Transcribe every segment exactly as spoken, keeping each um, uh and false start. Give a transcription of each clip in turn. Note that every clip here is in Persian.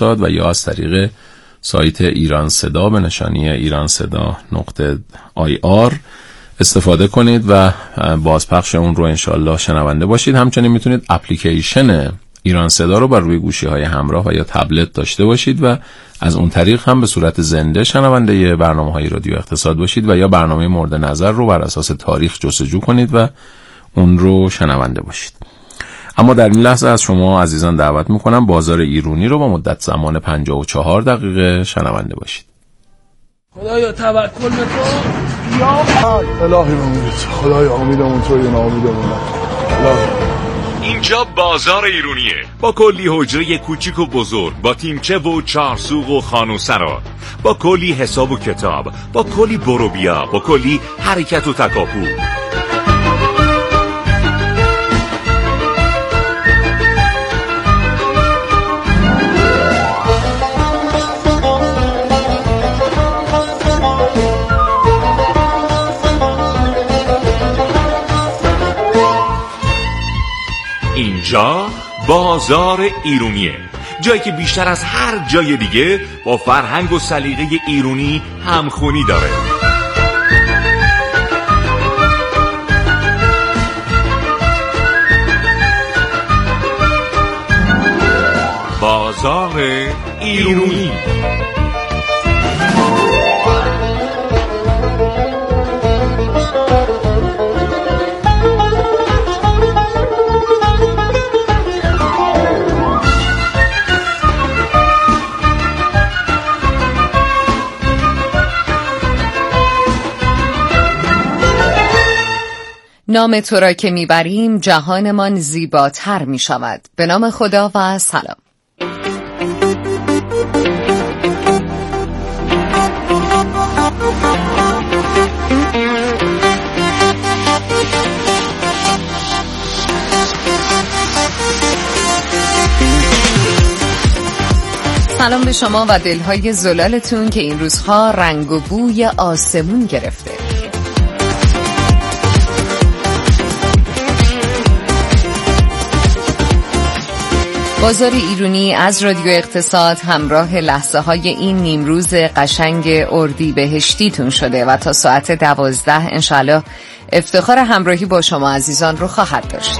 فرستاد و یا از طریق سایت ایران صدا به نشانی ایران صدا نقطه آی آر استفاده کنید و بازپخش اون رو انشالله شنونده باشید. همچنین میتونید اپلیکیشن ایران صدا رو بر روی گوشی های همراه و یا تبلت داشته باشید و از اون طریق هم به صورت زنده شنونده برنامه های رادیو اقتصاد باشید و یا برنامه مورد نظر رو بر اساس تاریخ جستجو کنید و اون رو شنونده باشید. اما در این لحظه از شما عزیزان دعوت میکنم بازار ایرونی رو با مدت زمان پنجاه و چهار دقیقه شنونده باشید. خدایا توکل بکن یا الهی امید خدایا امیدمون توی ناامیدمون. اینجا بازار ایرونیه با کلی حجره کوچیک و بزرگ، با تیمچه و چارسوق و خانوسرا، با کلی حساب و کتاب، با کلی برو بیا، با کلی حرکت و تکاپو. اینجا بازار ایرونیه، جایی که بیشتر از هر جای دیگه با فرهنگ و سلیقه ایرونی همخونی داره. بازار ایرونی. نام تو را که میبریم جهانمان زیباتر میشود. به نام خدا و سلام. سلام به شما و دلهای زلالتون که این روزها رنگ و بوی آسمون گرفته. بازار ایرونی از رادیو اقتصاد همراه لحظه های این نیمروز قشنگ اردیبهشتیتون شده و تا ساعت دوازده انشالله افتخار همراهی با شما عزیزان رو خواهد داشت.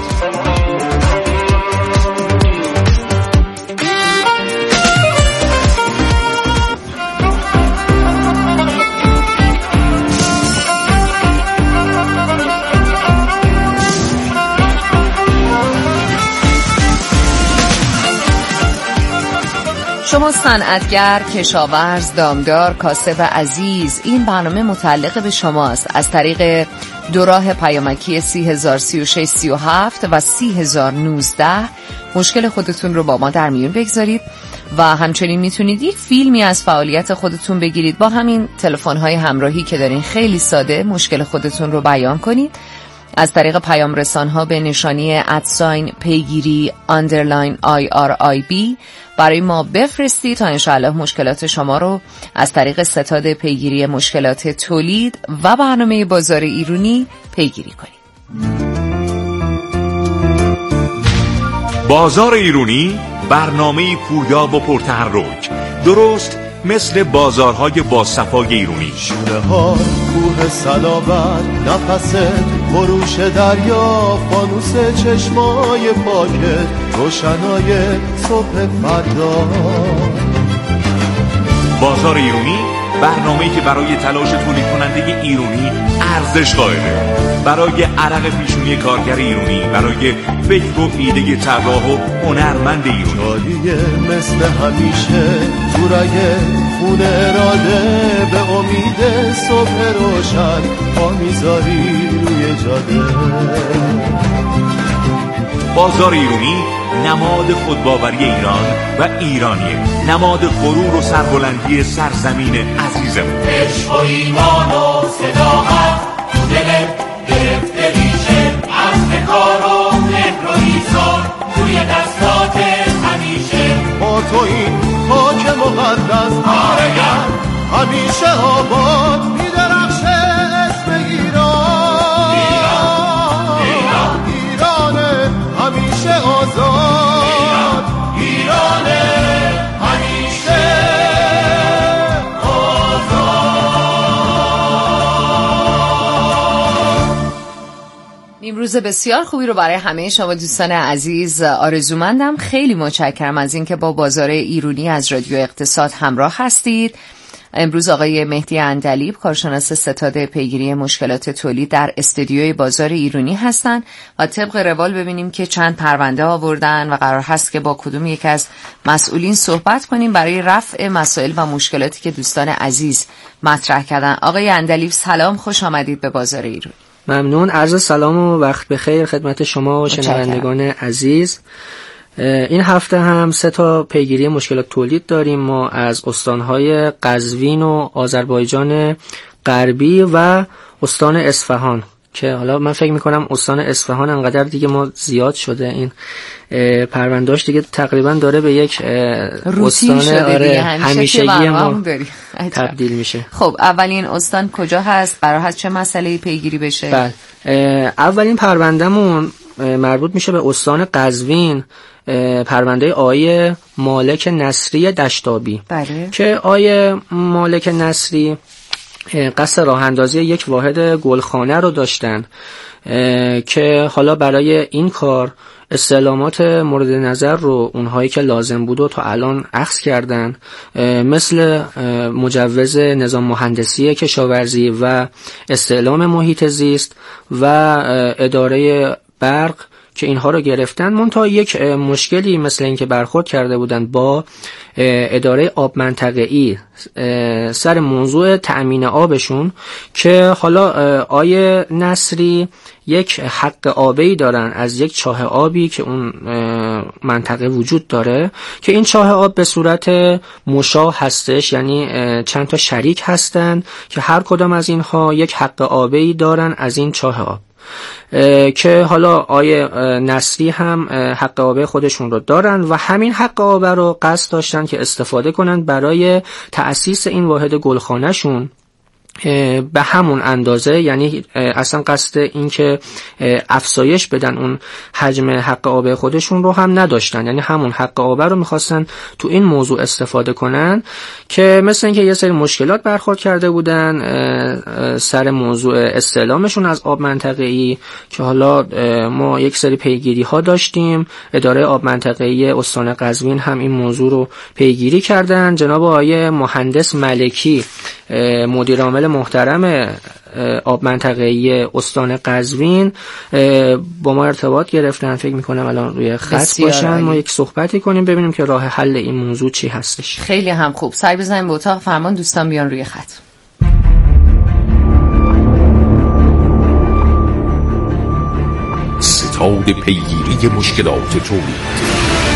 شما صنعتگر، کشاورز، دامدار، کاسب عزیز، این برنامه متعلق به شماست. از طریق دو راه پیامکی سی هزار سی و شش سی و هفت و سی هزار و نوزده مشکل خودتون رو با ما در میون بگذارید و همچنین میتونید یک فیلمی از فعالیت خودتون بگیرید. با همین تلفن‌های همراهی که دارین خیلی ساده مشکل خودتون رو بیان کنید. از طریق پیام رسان‌ها به نشانی ادساین پیگیری آندرلاین آی آر آی بی برای ما بفرستید تا انشاءالله مشکلات شما رو از طریق ستاد پیگیری مشکلات تولید و برنامه بازار ایرونی پیگیری کنید. بازار ایرونی برنامه پویا و پرتحرک، درست مثل بازارهای با صفای ایرونی. شونه ها کوه صلابت، نفس خروش دریا، فانوس چشمای پاکت، روشنای صبح فردا. بازار ایرونی برنامه‌ای که برای تلاش تولید کننده ایرونی ارزش قائله، برای عرق پیشونی کارگر ایرونی، برای فکر و ایده طراح و هنرمند ایرونی. شادیه مثل همیشه تو رگ خون اراده، به امید صبح روشن پا میذاری روی جاده. بازار ایرونی نماد خودباوری ایران و ایرانیه، نماد غرور و سربلندی سرزمین عزیزمون. عشق و ایمان و صداقت دل گرفته ریشه، از کار و مهر و ایثار توی دستات همیشه. با تو این خاک مقدس آرگم همیشه آباد می‌درخشه اسم ایران. ایران ایران ایرانه همیشه آزاد. ایران ایرانه همیشه روز بسیار خوبی رو برای همه شما دوستان عزیز آرزومندم. خیلی متشکرم از اینکه با بازار ایرونی از رادیو اقتصاد همراه هستید. امروز آقای مهدی اندلیب کارشناس ستاد پیگیری مشکلات تولید در استودیوی بازار ایرونی هستند و طبق روال ببینیم که چند پرونده آوردن و قرار هست که با کدوم یک از مسئولین صحبت کنیم برای رفع مسائل و مشکلاتی که دوستان عزیز مطرح کردن. آقای اندلیب سلام، خوش آمدید به بازار ایرونی. ممنون، عرض سلام و وقت بخیر خدمت شما و شنوندگان عزیز. این هفته هم سه تا پیگیری مشکلات تولید داریم ما از استانهای قزوین و آذربایجان غربی و استان اصفهان، که حالا من فکر میکنم استان اصفهان انقدر دیگه ما زیاد شده این پروندهاش دیگه تقریبا داره به یک استان آره همیشگی ما تبدیل میشه. خب اولین استان کجا هست؟ قرار هست چه مسئله‌ای پیگیری بشه؟ بله، اولین پروندهمون مربوط میشه به استان قزوین، پرونده آقای مالک نصری دشتابی. بله. که آقای مالک نصری قصد راه اندازی یک واحد گلخانه رو داشتن که حالا برای این کار استعلامات مورد نظر رو اونهایی که لازم بود و تا الان اخذ کردن، مثل مجوز نظام مهندسی کشاورزی و استعلام محیط زیست و اداره برق، که اینها رو گرفتن. منتها یک مشکلی مثل این که برخورد کرده بودن با اداره آب منطقه‌ای سر موضوع تأمین آبشون، که حالا آیه نصری یک حق آبی دارن از یک چاه آبی که اون منطقه وجود داره، که این چاه آب به صورت مشاع هستش، یعنی چند تا شریک هستن که هر کدام از اینها یک حق آبی دارن از این چاه آب، که حالا آیه نصری هم حق آبه خودشون رو دارن و همین حق آبه رو قصد داشتن که استفاده کنن برای تأسیس این واحد گلخانه شون به همون اندازه، یعنی اصلا قصد این که افزایش بدن اون حجم حق آبه خودشون رو هم نداشتن، یعنی همون حق آبه رو میخواستن تو این موضوع استفاده کنن، که مثل اینکه یه سری مشکلات برخورد کرده بودن سر موضوع استعلامشون از آب منطقه‌ای، که حالا ما یک سری پیگیری ها داشتیم. اداره آب منطقه‌ای استان قزوین هم این موضوع رو پیگیری کردن. جناب آقای مهندس ملکی مدیر عامل محترم آب منطقه‌ای استان قزوین با ما ارتباط گرفتن، فکر میکنم الان روی خط باشن، ما یک صحبتی کنیم ببینیم که راه حل این موضوع چی هستش. خیلی هم خوب، سعی بزنیم به اتاق فرمان، دوستان بیان روی خط. ستاد پیگیری مشکلات تولید.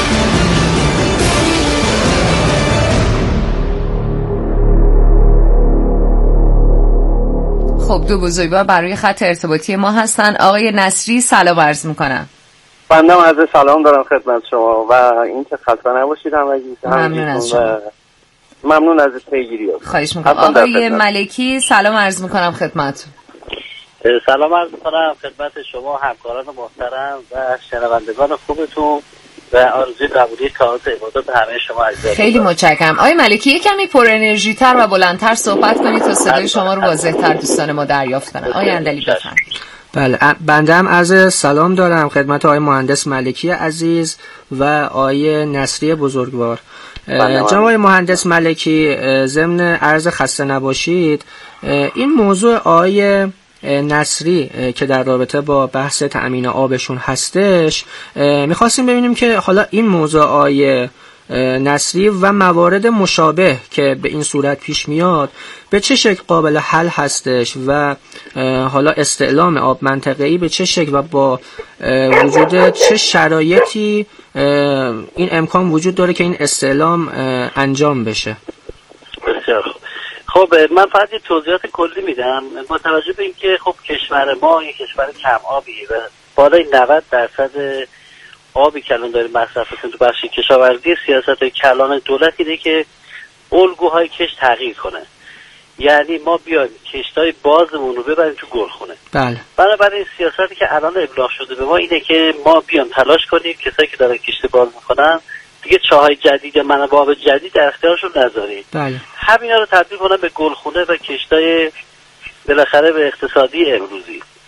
خب دو بزرگوار برای خط ارتباطی ما هستن. آقای نصری سلام عرض میکنم. بنده عرض سلام دارم خدمت شما و اینکه خسته نباشید همگی. ممنون از شما. ممنون از پیگیری. خواهش میکنم. آقای ملکی سلام عرض میکنم خدمتتون. سلام عرض میکنم خدمت شما همکاران محترم و شنوندگان خوبتون و آرزوی قبولی کارات عبادات همه شما عزیزان. خیلی متشکرم. آقای ملکی یک کمی پر انرژی تر و بلندتر صحبت کنید تا صدای شما رو واضح‌تر دوستان ما دریافت کنن. آقای اندلیب بفرمایید. بله، بنده هم عرض سلام دارم خدمت آقای مهندس ملکی عزیز و آقای نصری بزرگوار. جناب آقای مهندس ملکی، ضمن عرض خسته نباشید، این موضوع آقای نصری که در رابطه با بحث تأمین آبشون هستش، میخواستیم ببینیم که حالا این موضوع آیه نصری و موارد مشابه که به این صورت پیش میاد به چه شکل قابل حل هستش و حالا استعلام آب منطقه‌ای به چه شکل و با وجود چه شرایطی این امکان وجود داره که این استعلام انجام بشه. بسیار خوب. خب من فقط یه توضیحات کلی میدم با توجه به اینکه خب کشور ما یک کشور کم آبیه و بالای نود درصد آبی که الان داریم مصرف می‌کنیم تو بخش کشاورزی، سیاست کلان دولت اینه که الگوهای کشت تغییر کنه، یعنی ما بیایم کشتای بازمون رو ببریم تو گلخونه. بله. بنابراین سیاستی که الان ابلاغ شده به ما اینه که ما بیام تلاش کنیم کسایی که دارن کشت باز میکنن دیگه چاهای جدید یا منابع آب جدید در اختیارشون نذارید. بله. همینا رو تبدیل کنن به گلخونه و کشتای بالاخره به اقتصادی امروزی.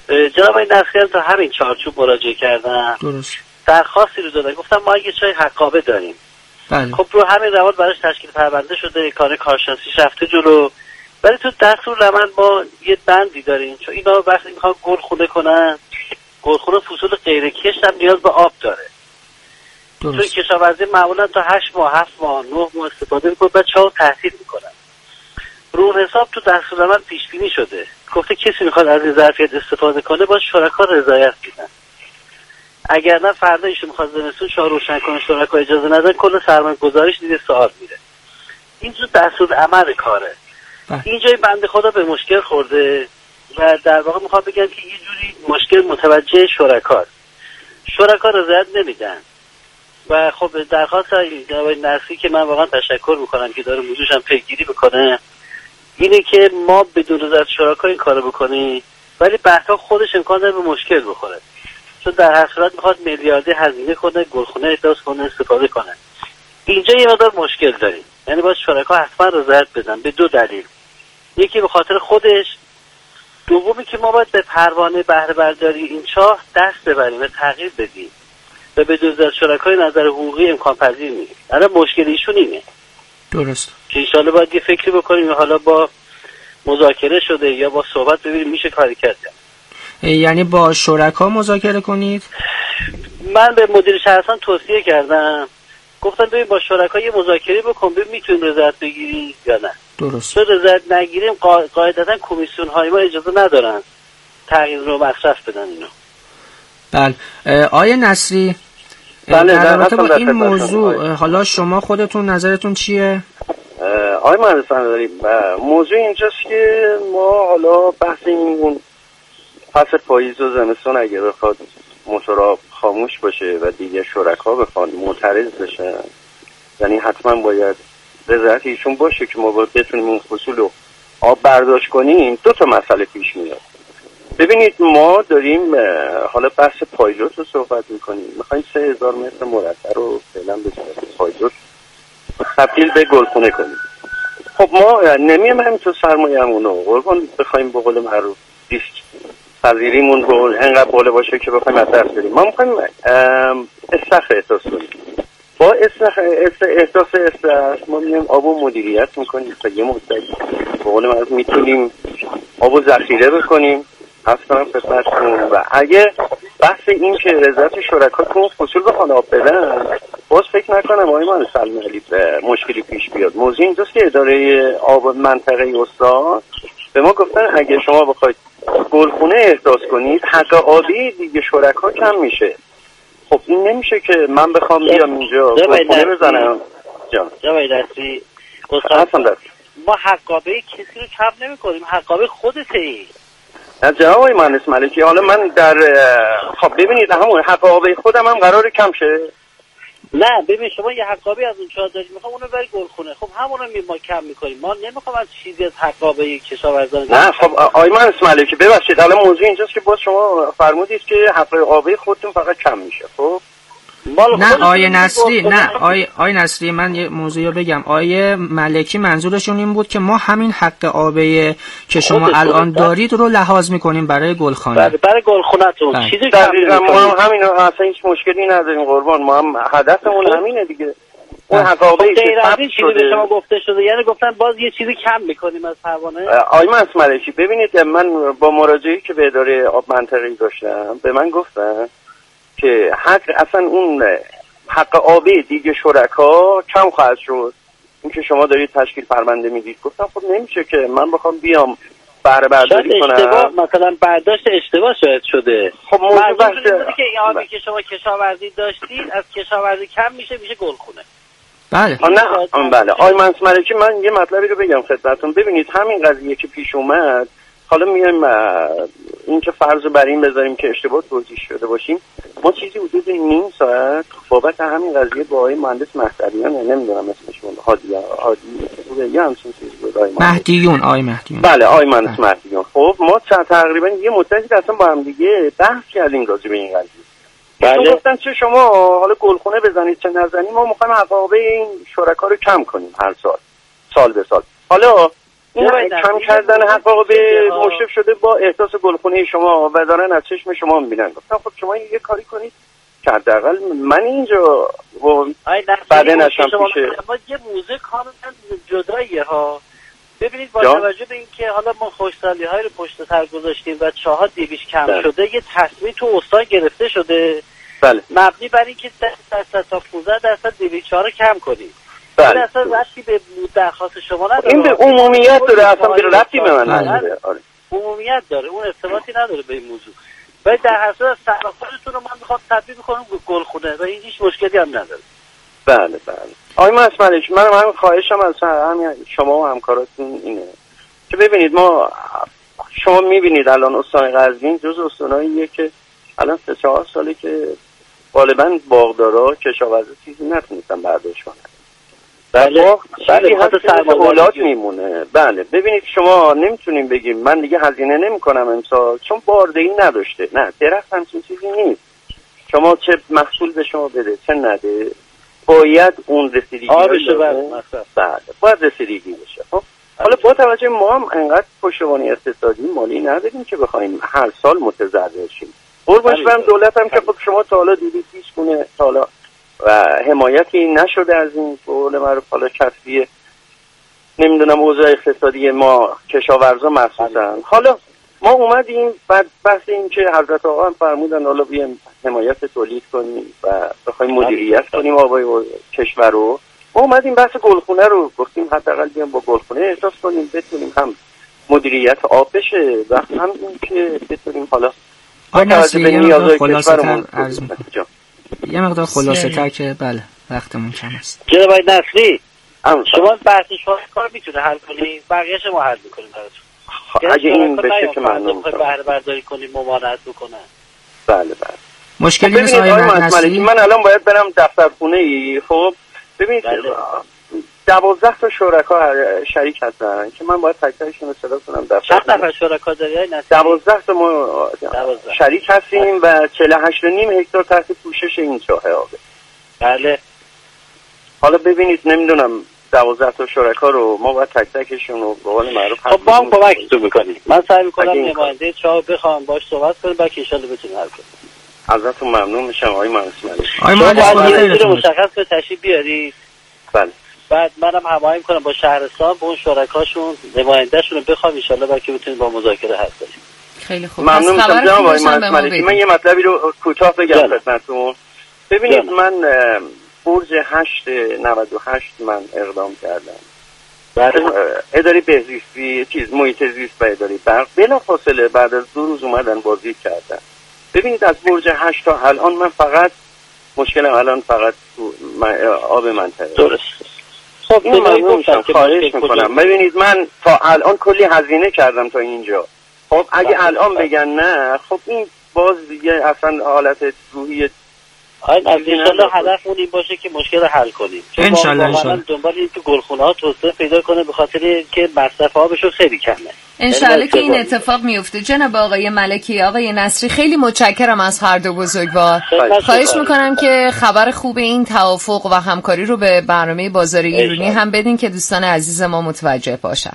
جناب آقای نصری تا همین چارچوب مراجعه کردن. درست. درخواستی رو دادن، گفتم ما اگه چای حقابه داریم. بله. خب رو همین روال براش تشکیل پرونده شده، کار کارشناسیش رفته جلو. ولی تو دستور روند ما یه بندی داریم، چون اینا وقتی میخوان گل خونه کنن، گل خونه فصول غیر کشت هم نیاز به آب داره. درست. توی کشاورزی معمولا تا هشت ماه، هفت ماه، نه ماه استفاده میکنه، بعد چاو تحصیل میکنن. رو حساب تو دستور روند پیش بینی شده، گفته کسی میخواد از این ظرفیت استفاده کنه باید شرکا رضایت بدن. اگر نه فردا ایشون میخواد زمستون چاه روشن کنه، شرکا اجازه ندن، کل سرمایه گذاریش دیگه سوال میره. این تو دستور عمل کاره. اینجای بنده خدا به مشکل خورده و در واقع میخوام بگم که یه جوری مشکل متوجه شرکاست. شرکا رضایت نمیدن و خب درخواست جناب نصری که من واقعا تشکر میکنم که داره موضوعش هم پیگیری بکنه، اینه که ما بدون رضایت شرکا این کارو بکنیم، ولی بعدا خودش امکان داره به مشکل بخوره، چون در هر صورت میخواد میلیاردی هزینه کنه، گلخونه احداث کنه، استفاده کنه. اینجا یه مقدار مشکل داریم، یعنی باید شرکا حتما رضایت بدن به دو دلیل. یکی به خاطر خودش، دومی که ما باید به پروانه بهره برداری این چاه دست ببریم و تغییر بدیم و به دوزد شرکای نظر حقوقی امکان پذیر نیست. الان مشکل ایشون اینه. درست. که انشالله باید یه فکری بکنیم، حالا با مذاکره شده یا با صحبت ببینیم میشه کاری کرد. یعنی با شرکا مذاکره کنید؟ من به مدیر شهرستان توصیه کردم، گفتم ببین با شرکا یه مذاکره بکن، ببین میتونیم رضایت بگیری یا نه. درست. چون رضایت نگیریم قاعدتا کمیسیون های ما اجازه ندارن تغییر رو مصرف بدن اینو. بله. آیه نصری، بله، در رابطه با این بله موضوع بله. حالا شما خودتون نظرتون چیه؟ آقای مهندس داریم موضوع اینجاست که ما حالا بحث این فصل پاییز و زمستون اگه بخواد موتورا خاموش باشه و دیگه شرکا بخوان معترض بشن، یعنی حتما باید رضایت ایشون باشه که ما باید بتونیم این فصول رو آب برداشت کنیم. دو تا مسئله پیش میاد. ببینید ما داریم حالا بحث پایلوت رو صحبت میکنیم، میخوایم سه هزار متر مربع رو فعلا به صورت پایلوت تبدیل به گلخونه کنیم. خب ما نمیم همینطور سرمایه‌مون رو قربان بخوایم به قول معروف ریسک پذیریمون رو انقدر بالا باشه که بخوایم از دست بدیم. ما میخوایم استخر احساس کنیم. با استخر احساس استخر ما میگیم آبو مدیریت میکنیم تا یه مدت به قول معروف میتونیم آبو ذخیره بکنیم. اصلا خدمتتون و اگه بحث این که رضایت شرکا تو فصول بخوان آب بدن، باز فکر نکنم آقای من سلمی علی مشکلی پیش بیاد. موضوع اینجاست که اداره آب منطقه استان به ما گفتن اگه شما بخواید گلخونه احداث کنید حق آبی دیگه شرکا کم میشه. خب این نمیشه که من بخوام بیام اینجا گلخونه بزنم. جان جوای دستی ما حق آبی کسی رو کم نمی کنیم، حق آبی خودته ای. از جناب آقای مهندس ملکی حالا من در خب ببینید همون حق آبی خودم هم قراره کم شه. نه ببین شما یه حقابی از اون چهار دارید میخوام اونو بری گلخونه، خب همونو می ما کم میکنیم، ما نمیخوام از چیزی از حقابی کشاورزان. نه خب آقای مهندس ملکی ببخشید الان موضوع اینجاست که باز شما فرمودید که حق آبی خودتون فقط کم میشه. خب نه آیه نصری نه آیه آیه نصری من یه موضوعی بگم. آیه ملکی منظورشون این بود که ما همین حق آبی که شما الان دارید رو لحاظ میکنیم برای گلخانه. برای گلخونه‌تون چیزی دقیقاً ما هم همین اصلا هیچ مشکلی نداریم قربان، ما هم هدفمون همینه دیگه. اون حق آبی که ثبت شده به شما گفته شده یعنی گفتن باز یه چیزی کم میکنیم از پروانه. آیه مهندس ملکی ببینید من با مراجعه‌ای که به اداره آب منطقه‌ای داشتم به من گفتن که حق اصلا اون حق آبی دیگه شرکا کم خواهد شد. این که شما دارید تشکیل پرونده میدید گفتم خب نمیشه که من بخوام بیام بهره برداری کنم. اشتباه مثلا برداشت اشتباه شاید شده. خب موضوع بحث که این آبی که شما کشاورزی داشتید از کشاورزی کم میشه میشه گلخونه. بله نه بله آقای مهندس ملکی من یه مطلبی رو بگم خدمتتون. ببینید همین قضیه که پیش اومد حالا میایم این که فرض بر این بذاریم که اشتباه توضیح شده باشیم، ما چیزی حدود نیم ساعت بابت همین قضیه با آقای مهندس مهدیون نمیدونم اسمشون هادی هادی یا همچین چیزی بود آقای مهدیون آقای مهدیون بله آقای مهندس مهدیون. خب ما تقریبا یه مدتی اصلا با هم دیگه بحث کردیم راجع به این قضیه. بله گفتن چه شما حالا گلخونه بزنید چه نزنید ما میخوایم حقابه این شرکا رو کم کنیم هر سال سال به سال. حالا کم کردن حقوق به مشرف شده با احساس گلخونه شما و دارن از چشم شما میبینن. گفتم خب شما یه کاری کنید که حداقل من اینجا بعد نشم پیشه. ما یه موزه کاملا جداییه ها. ببینید با توجه به اینکه حالا ما خوشسالی های رو پشت سر گذاشتیم و چهار دیویش کم بله. شده، یه تصمیم تو استان گرفته شده بله. مبنی بر اینکه ده درصد تا پانزده درصد دیویش چهار رو کم کنیم. بله. این اصلا ربطی به درخواست شما نداره. این به عمومیت داره، اصلا به ربطی به من نداره. عمومیت داره، اون ارتباطی نداره به این موضوع. ولی در حسب از سرخوشتون رو من میخوام تبدیل کنم به گلخونه و این هیچ مشکلی هم نداره. بله بله. آقای مسملک، من هم خواهشم از همین شما و همکاراتون اینه که ببینید ما شما میبینید الان استان قزوین جز استاناییه که الان سه چهار ساله که غالبا باغدارا کشاورزا چیزی نتونستن برداشت کنن. بله بله خاطر سرمایه‌گذاری میمونه. بله ببینید شما نمیتونیم بگیم من دیگه هزینه نمیکنم امسال چون باردهی نداشته. نه، درخت همچین چیزی نیست. شما چه محصول به شما بده چه نده باید اون رسیدگی بشه. بله باید رسیدگی بشه. خب حالا با توجه ما هم انقدر پشتوانه اقتصادی مالی نداریم که بخوایم هر سال متضرر شیم. قربونش برم دولت هم که خب شما تا حالا دیدید هیچ گونه تا حالا و حمایتی نشده از این قول معروف حالا کسبی نمیدونم اوضاع اقتصادی ما کشاورزا مخصوصا. حالا ما اومدیم بعد بحث این که حضرت آقا هم فرمودن حالا بیایم حمایت تولید کنیم و بخوایم مدیریت کنیم آبای کشور رو، ما اومدیم بحث گلخونه رو گفتیم حداقل بیایم با گلخونه احساس کنیم بتونیم هم مدیریت آب بشه و هم این که بتونیم حالا با توجه به نیازهای کشورمون یه مقدار خلاصه تر که بله وقتمون کم است. جناب آقای نصری شما بحث شاهکار میتونه حل کنید، بقیه‌اش ما حل میکنیم براتون. اگه این بشه که ممنون میشم. بهره برداری کنیم ممانعت بکنن. بله بله. مشکلی نیست آقای نصری. من الان باید برم دفتر خونه ای. خب ببینید دوازده تا شرکا شریک هستن که من باید تک تکشون رو صدا کنم دفتر. چند نفر شرکا داری آقای نصری؟ دوازده تا ما شریک هستیم و چهل و هشت و نیم هکتار تحت پوشش این چاه آبه. بله. حالا ببینید نمیدونم دوازده تا شرکا رو ما باید تک تکشون رو به قول معروف خب با هم کمکتون میکنیم. من سعی میکنم نماینده چاه بخوام باش صحبت کنیم بعد که ان شاء الله بتونیم حل کنیم. ازتون ممنون میشم آقای مهندس. آقای مهندس مشخص به تشریف بیارید. بله. بعد منم هماهنگ کنم با شهرستان با اون شرکاشون نماینده‌شون رو بخوام ان شاء الله بعد که بتونیم با مذاکره حل کنیم. خیلی خوب. ممنون میشم جناب آقای مهندس. من یه مطلبی رو کوتاه بگم خدمتتون. ببینید جانه. من برج هشت نود و هشت من اقدام کردم. بعد اداره بهزیستی چیز محیط زیست و اداره برق بلافاصله بعد از دو روز اومدن بازدید کردن. ببینید از برج هشت تا الان من فقط مشکلم الان فقط آب منطقه. درست. خب این ممنون میشم خواهش میکنم. ببینید من تا الان کلی هزینه کردم تا اینجا. خب اگه الان بگن نه خب این باز دیگه اصلا حالت روحی آید انشالله هدفمون این باشه که مشکل رو حل کنیم. انشالله انشالله دنبال این که گلخونه ها توسعه پیدا کنه به خاطر که مصرف آبشون خیلی کمه. انشالله که این اتفاق میفته. جناب آقای ملکی، آقای نصری خیلی متشکرم از هر دو بزرگوار. خواهش میکنم که خبر خوب این توافق و همکاری رو به برنامه بازار ایرانی هم بدین که دوستان عزیز ما متوجه باشن.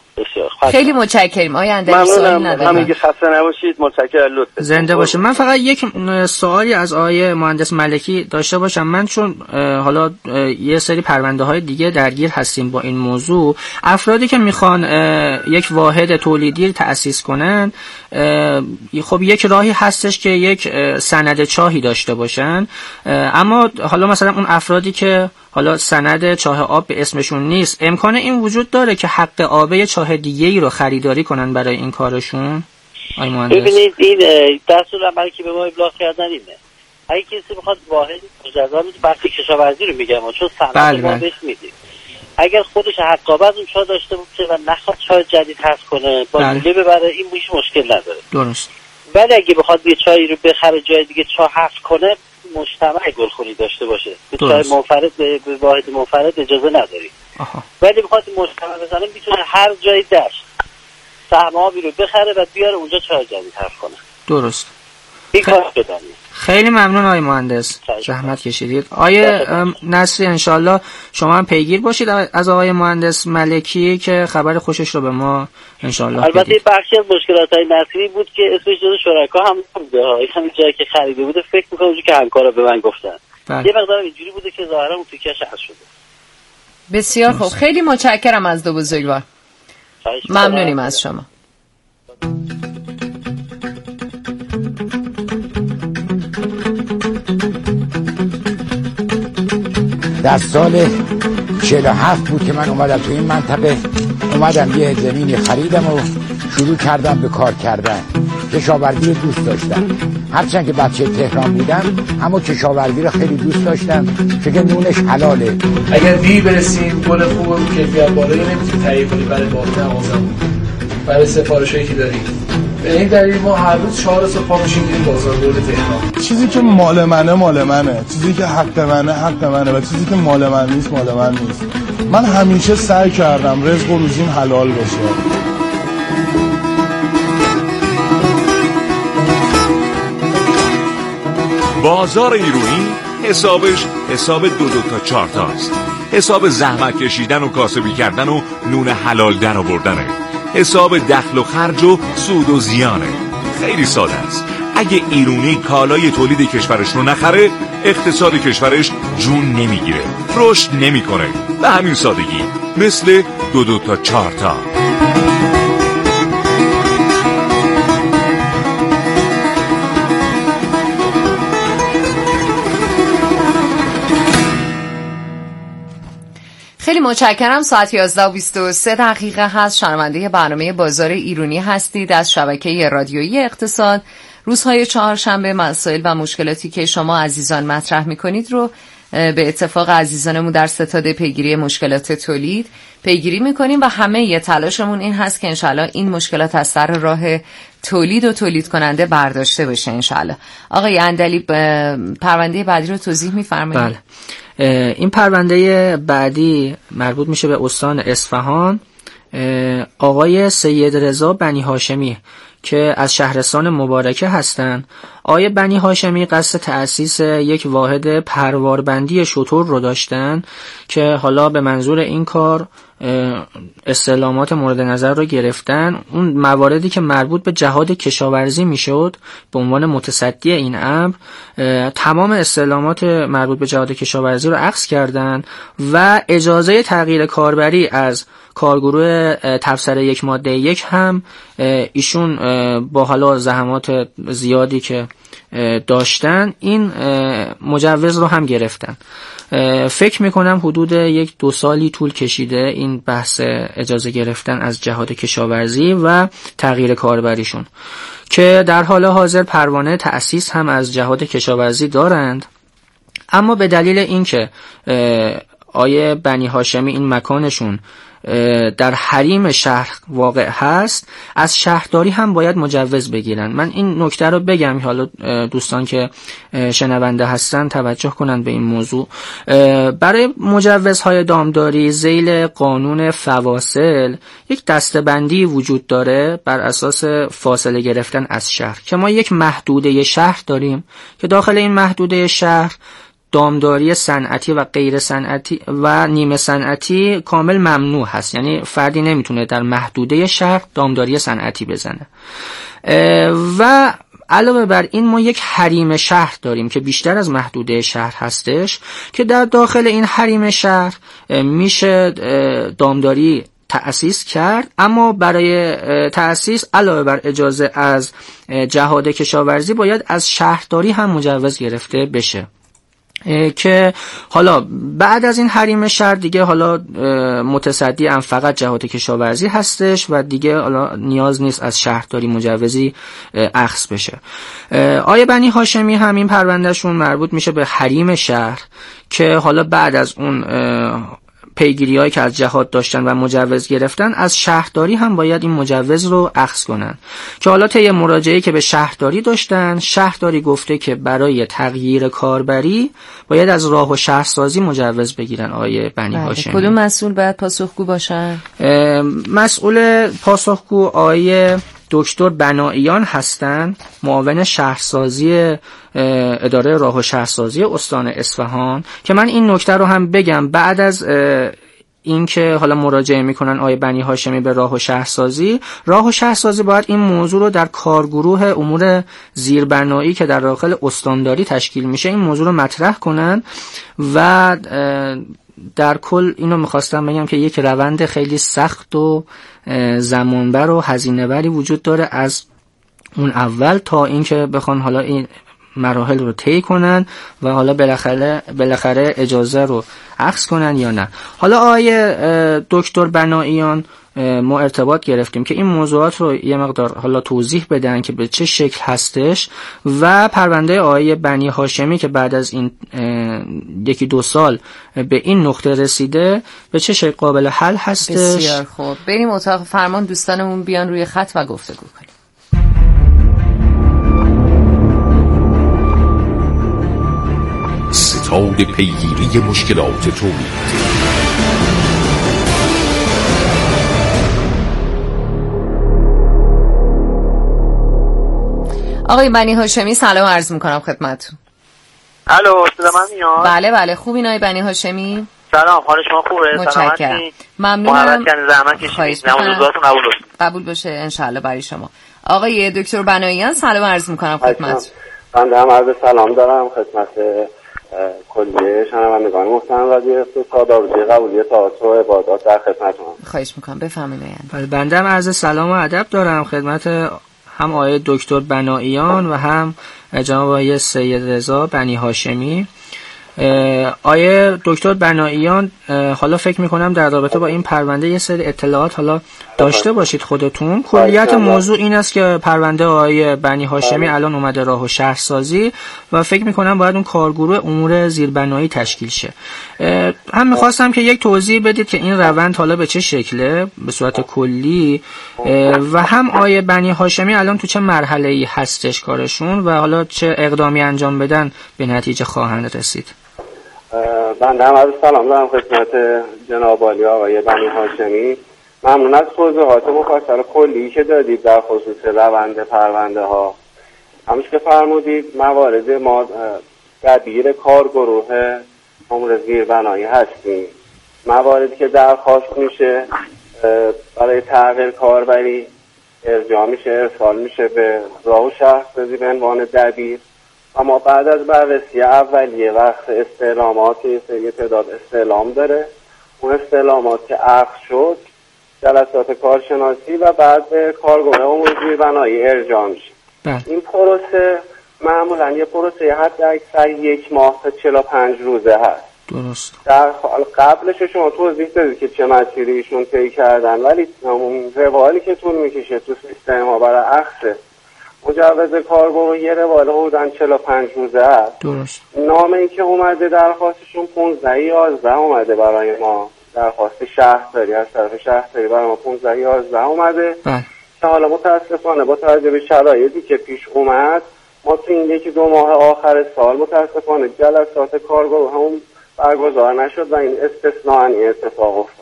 خیلی متشکرم. آقای اندری سوالی ندارم. همگی خسته نباشید. متشکرم لطفا. زنده باشه. من فقط یک سوالی از آقای مهندس ملکی داشته باشم. من چون حالا یه سری پرونده های دیگه درگیر هستیم با این موضوع، افرادی که میخوان یک واحد تولیدی تأسیس کنن خب یک راهی هستش که یک سند چاهی داشته باشن، اما حالا مثلا اون افرادی که حالا سند چاه آب به اسمشون نیست، امکان این وجود داره که حق آبه چاه دیگه‌ای رو خریداری کنن برای این کارشون؟ آقای مهندس ببینید این دستور عملی که به ما ابلاغ کردن اینه اگه کسی بخواد واحد مجزا میده بحث کشاورزی رو میگم چون سند بله ما بهش میدیم، اگر خودش حق آبه از اون چاه داشته باشه و نخواد چاه جدید حذف کنه با لوله ببره این هیچ مشکل نداره. درست. ولی اگه بخواد یه چاهی رو بخره جای دیگه چاه حذف کنه مجتمع گلخونی داشته باشه به چای منفرد به واحد منفرد اجازه نداری. آها. ولی بخواد مجتمع بزنه میتونه هر جای دشت سهم آبی رو بخره و بیاره اونجا چای جدید حذف کنه. درست. این کار شدن. خیلی ممنون آقای مهندس، زحمت کشیدید. آقای نصری انشالله شما هم پیگیر باشید از آقای مهندس ملکی که خبر خوشش رو به ما انشالله البته بدید. بخشی از مشکلات های نصری بود که اسمش جزو شرکا هم نبوده ها، همین جایی که خریده بوده فکر میکنم که همکارا به من گفتن بله. یه مقدار اینجوری بوده که ظاهرا اون تیکش حذف شده. بسیار خوب، خیلی متشکرم از دو بزرگوار، ممنونیم از شما. در سال چهل و هفت بود که من اومدم تو این منطقه، اومدم یه زمینی خریدم و شروع کردم به کار کردن. کشاورزی رو دوست داشتم، هرچند که بچه تهران بودم اما کشاورزی رو خیلی دوست داشتم چون نونش حلاله. اگر دیر برسیم گل خوب و کیفیت بالایی نمیتونی تهیه کنی برای باقی مغازمون، برای سفارشایی که داریم. به این دلیل ما هر روز چهار صبح پا میشیم میریم بازارگرد تهران. چیزی که مال منه مال منه، چیزی که حق منه حق منه و چیزی که مال من نیست مال من نیست. من همیشه سعی کردم رزق و روزیم حلال بشه. بازار ایرونی حسابش حساب دو دو تا چهار تاست. حساب زحمت کشیدن و کاسبی کردن و نون حلال در آوردنه. حساب دخل و خرج و سود و زیانه. خیلی ساده است. اگه ایرونی کالای تولید کشورش رو نخره، اقتصاد کشورش جون نمیگیره، رشد نمیکنه. به همین سادگی، مثل دو دو تا چهار تا. خیلی متشکرم. ساعت یازده و بیست و سه دقیقه هست. شنونده برنامه بازار ایرونی هستید از شبکه رادیویی اقتصاد. روزهای چهارشنبه مسائل و مشکلاتی که شما عزیزان مطرح میکنید رو به اتفاق عزیزانمون در ستاد پیگیری مشکلات تولید پیگیری میکنیم و همه یه تلاشمون این هست که انشالله این مشکلات از سر راه تولید و تولید کننده برداشته بشه انشالله. آقای اندلی پرونده بعدی رو توضیح میفرمایید؟ بله. این پرونده بعدی مربوط میشه به استان اصفهان. آقای سید رضا بنی هاشمی که از شهرستان مبارکه هستند. آقای بنی هاشمی قصد تأسیس یک واحد پرواربندی شتر رو داشتن که حالا به منظور این کار استعلامات مورد نظر رو گرفتن. اون مواردی که مربوط به جهاد کشاورزی میشد به عنوان متصدی این امر تمام استعلامات مربوط به جهاد کشاورزی رو اخذ کردن و اجازه تغییر کاربری از کارگروه تفسیر یک ماده یک هم ایشون با حالا زحمات زیادی که داشتن این مجوز رو هم گرفتن. فکر میکنم حدود یک دو سالی طول کشیده این بحث اجازه گرفتن از جهاد کشاورزی و تغییر کاربریشون که در حال حاضر پروانه تأسیس هم از جهاد کشاورزی دارند، اما به دلیل اینکه آیه بنی هاشمی این مکانشون در حریم شهر واقع هست از شهرداری هم باید مجوز بگیرن. من این نکته رو بگم حالا دوستان که شنونده هستن توجه کنن به این موضوع. برای مجوزهای دامداری ذیل قانون فواصل یک دسته‌بندی وجود داره بر اساس فاصله گرفتن از شهر که ما یک محدوده شهر داریم که داخل این محدوده شهر دامداری صنعتی و غیر صنعتی و نیمه صنعتی کامل ممنوع هست، یعنی فردی نمیتونه در محدوده شهر دامداری صنعتی بزنه. و علاوه بر این ما یک حریم شهر داریم که بیشتر از محدوده شهر هستش که در داخل این حریم شهر میشه دامداری تأسیس کرد، اما برای تأسیس علاوه بر اجازه از جهاد کشاورزی باید از شهرداری هم مجوز گرفته بشه که حالا بعد از این حریم شهر دیگه حالا متصدی هم فقط جهاد کشاورزی هستش و دیگه حالا نیاز نیست از شهرداری مجوزی اخذ بشه. آیه بنی هاشمی همین پروندهشون مربوط میشه به حریم شهر که حالا بعد از اون پیگیری‌هایی که از جهاد داشتن و مجوز گرفتن از شهرداری هم باید این مجوز رو اخذ کنن که حالا طی مراجعه‌ای که به شهرداری داشتن شهرداری گفته که برای تغییر کاربری باید از راه و شهرسازی مجوز بگیرن. آیه بنی هاشمی کدوم مسئول باید پاسخگو باشن؟ مسئول پاسخگو آیه دکتر بناییان هستند، معاون شهرسازی اداره راه و شهرسازی استان اصفهان، که من این نکته رو هم بگم بعد از این که حالا مراجعه میکنن آقای بنی هاشمی به راه و شهرسازی، راه و شهرسازی باید این موضوع رو در کارگروه امور زیربنایی که در داخل استانداری تشکیل میشه این موضوع رو مطرح کنن و در کل اینو میخواستم بگم که یک روند خیلی سخت و زمانبر و هزینه‌بری وجود داره از اون اول تا اینکه بخوان حالا این مراحل رو طی کنن و حالا بالاخره بالاخره اجازه رو اخذ کنن یا نه. حالا آقای دکتر بناییان ما ارتباط گرفتیم که این موضوعات رو یه مقدار حالا توضیح بدن که به چه شکل هستش و پرونده آقای بنی هاشمی که بعد از این یکی دو سال به این نقطه رسیده به چه شکل قابل حل هستش. بسیار خوب، بریم اتاق فرمان، دوستانمون بیان روی خط و گفتگو کنیم. ستاد پیگیری مشکلات تولید. آقای بنی هاشمی سلام عرض میکنم خدمتتون. الو، صدا من میاد؟ بله بله، خوبین آقای بنی هاشمی؟ سلام، حال شما خوبه؟ متشکرم، ممنونم. محبت کردین، زحمت کشیدید، نمازاتون قبول بشه. قبول بشه انشالله برای شما. آقای دکتر بناییان سلام عرض میکنم خدمت. من هم عرض سلام دارم خدمت کلیه شنوندگان محترم رادیو استاد آرزوی قبولی تئاتر و عبادات در خدمتتون. خواهش میکنم بفرمایید. بله، بنده هم عرض سلام و ادب دارم خدمت هم آقای دکتر بناییان و هم جناب آقای سید رضا بنی هاشمی. آقای دکتر بناییان حالا فکر میکنم در رابطه با این پرونده یه سری اطلاعات حالا داشته باشید خودتون. کلیت موضوع این است که پرونده آقای بنی هاشمی الان اومده راه و شهرسازی و فکر میکنم باید اون کارگروه امور زیربنایی تشکیل شه. هم میخواستم که یک توضیح بدید که این روند حالا به چه شکله به صورت کلی و هم آقای بنی هاشمی الان تو چه مرحله‌ای هستش کارشون و حالا چه اقدامی انجام بدن به نتیجه خواهند رسید. بنده هم عرض سلام دارم خدمت جناب عالی آقای بنی هاشمی. ممنون از توضیحات مفصل کلی که دادید در خصوص روند پرونده ها. همونش که فرمودید موارد ما دبیر کارگروه امور زیربنایی هستیم. مواردی که درخواست میشه برای تغییر کاربری ارجاع میشه، ارسال میشه به راه و شهرسازی به عنوان دبیر. اما بعد از بررسی اولیه وقت استعلامات یه سری تعداد استعلام داره، اون استعلامات که اخذ شد جلسات کارشناسی و بعد به کارگروه امور زیربنایی ارجاع میشه. این پروسه معمولا یه پروسه حد اکثر یک ماه تا چهل و پنج روزه هست. درست. در قبلش شما توضیح دادید که چه مسیری ایشون طی کردن، ولی اون روالی که طول میکشه تو سیستم ها برای اخذ مجوز کارگروه یه روال حدوداً چهل و پنج روزه است. درست. نامه‌ای که اومده درخواستشون پانزده یازده اومده برای ما، درخواست شهرداری از طرف شهرداری برای ما پانزده یازده اومده. بله. که حالا متاسفانه با توجه به شرایطی که پیش اومد ما تو این یکی دو ماه آخر سال متاسفانه جلسات کارگروه هم برگزار نشد و این استثناء این اتفاق افتاد.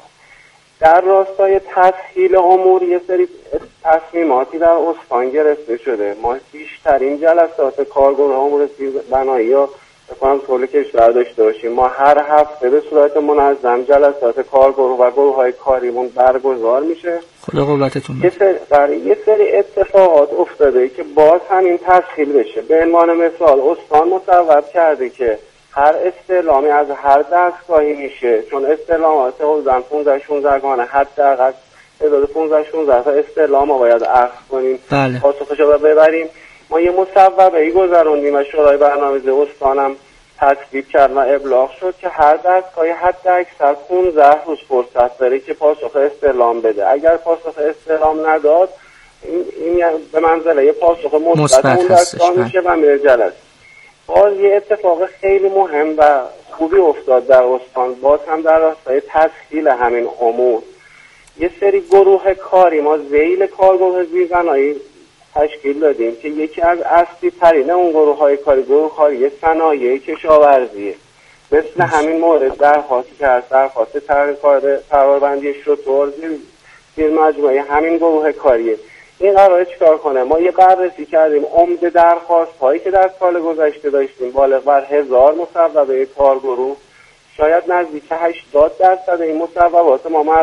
در راستای تسهیل امور یه سری تصمیماتی در استان گرفته شده. ما بیشترین جلسات کارگروه امور زیربنایی رو بکنم طول کشور داشته باشیم. ما هر هفته به صورت منظم جلسات کارگروه و گروه های کاریمون برگزار میشه. خدا قوتتون بده. یه سری برای یه سری اتفاقات افتاده که باز همین تسهیل بشه. به عنوان مثال استان مصوب کرده که هر استعلامی از هر دستگاهی میشه، چون استعلامات حدوداً پانزده شانزده گانه حداقل تعداد پانزده شانزده تا استعلام ما باید اخذ کنیم. بله. پاسخش رو ببریم. ما یه مصوبه ای گذروندیم و شورای برنامه‌ریزی استانم تصویب کرد و ابلاغ شد که هر دستگاهی حد اکثر پانزده روز فرصت داره که پاسخ استعلام بده. اگر پاسخ استعلام نداد این, این به منزله یه پاسخ مثبت اون دستگاه میشه و میره جلسه. باز یه اتفاق خیلی مهم و خوبی افتاد در استان، باز هم در راستای تسهیل همین امور. یه سری گروه کاری ما ذیل کارگروه زیربنایی تشکیل دادیم که یکی از اصلی ترین اون گروه های کاری گروه کاری صنایع کشاورزیه. مثل همین مورد درخواستی که هست درخواست تغییر کاربندی شتر زیر, زیر مجموعه همین گروه کاریه. این قراره چیکار کنه؟ ما یه بررسی کردیم عمده درخواست هایی که در سال گذشته داشتیم بالغ بر هزار مصوبه کارگروه، شاید نزدیک هشتاد درصد این مصوبات ما